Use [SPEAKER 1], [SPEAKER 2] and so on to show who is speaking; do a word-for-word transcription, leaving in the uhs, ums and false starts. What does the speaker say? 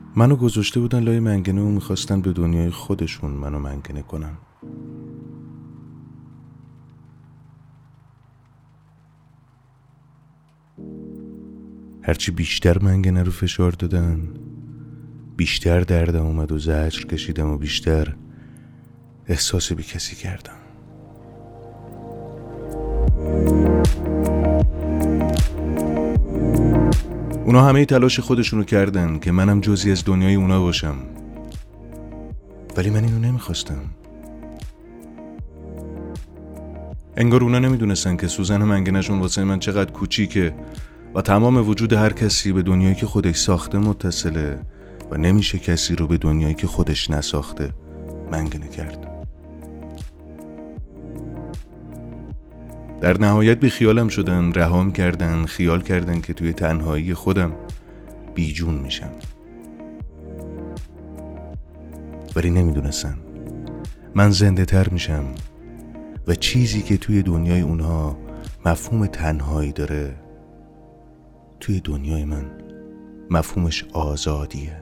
[SPEAKER 1] منو گذاشته بودن لای منگنه و میخواستن به دنیای خودشون منو منگنه کنن. هرچی بیشتر منگنه رو فشار دادن، بیشتر دردم اومد و زجر کشیدم و بیشتر احساس بی کسی کردم. اونا همه تلاش خودشونو کردن که منم جزئی از دنیای اونا باشم، ولی من اینو نمیخواستم. انگار اونا نمیدونستن که سوزن منگنه‌شون واسه من چقدر کوچیکه و تمام وجود هر کسی به دنیایی که خودش ساخته متصله و نمیشه کسی رو به دنیایی که خودش نساخته منگنه کرد. در نهایت بی خیالم شدن، رهام کردن، خیال کردن که توی تنهایی خودم بیجون میشم، ولی نمیدونستن من زنده تر میشم و چیزی که توی دنیای اونها مفهوم تنهایی داره توی دنیای من مفهومش آزادیه.